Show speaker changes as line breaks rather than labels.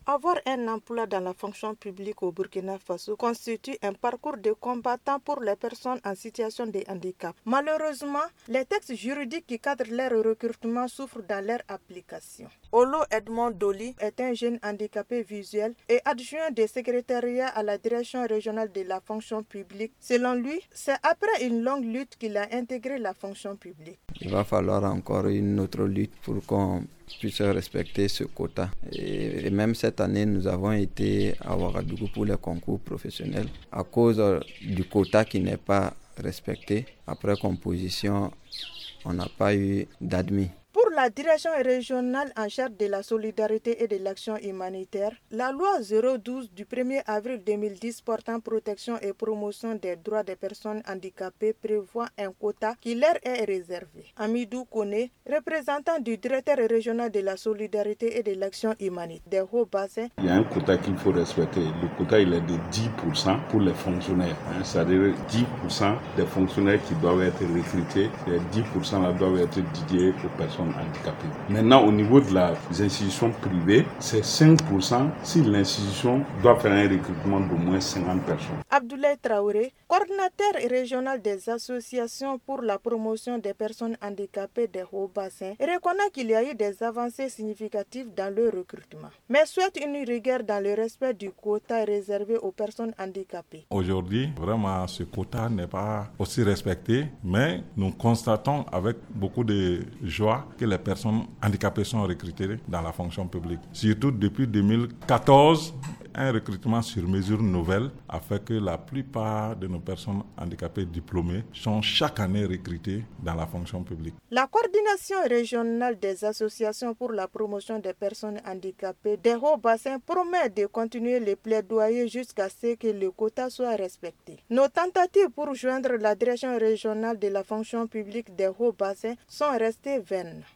Avoir un emploi dans la fonction publique au Burkina Faso constitue un parcours de combattant pour les personnes en situation de handicap. Malheureusement, les textes juridiques qui cadrent leur recrutement souffrent dans leur application. Olo Edmond Doli est un jeune handicapé visuel et adjoint de secrétariat à la direction régionale de la fonction publique. Selon lui, c'est après une longue lutte qu'il a intégré la fonction publique.
Il va falloir encore une autre lutte pour qu'on puisse respecter ce quota. Et même cette année, nous avons été à Ouagadougou pour les concours professionnels à cause du quota qui n'est pas respecté. Après composition, on n'a pas eu d'admis.
Pour la direction régionale en charge de la solidarité et de l'action humanitaire, la loi 012 du 1er avril 2010 portant protection et promotion des droits des personnes handicapées prévoit un quota qui leur est réservé. Amidou Kone, représentant du directeur régional de la solidarité et de l'action humanitaire des Hauts-Bassins.
Il y a un quota qu'il faut respecter. Le quota il est de 10% pour les fonctionnaires. C'est-à-dire 10% des fonctionnaires qui doivent être recrutés. Les 10% là doivent être dédiés aux personnes handicapés. Maintenant, au niveau de les institutions privées, c'est 5% si l'institution doit faire un recrutement d'au moins 50 personnes.
Abdoulaye Traoré, coordinateur régional des associations pour la promotion des personnes handicapées des Hauts-Bassins, reconnaît qu'il y a eu des avancées significatives dans le recrutement, mais souhaite une rigueur dans le respect du quota réservé aux personnes handicapées.
Aujourd'hui, vraiment, ce quota n'est pas aussi respecté, mais nous constatons avec beaucoup de joie que les personnes handicapées sont recrutées dans la fonction publique. Surtout depuis 2014, un recrutement sur mesure nouvelle a fait que la plupart de nos personnes handicapées diplômées sont chaque année recrutées dans la fonction publique.
La coordination régionale des associations pour la promotion des personnes handicapées des Hauts-Bassins promet de continuer les plaidoyers jusqu'à ce que le quota soit respecté. Nos tentatives pour joindre la direction régionale de la fonction publique des Hauts-Bassins sont restées vaines.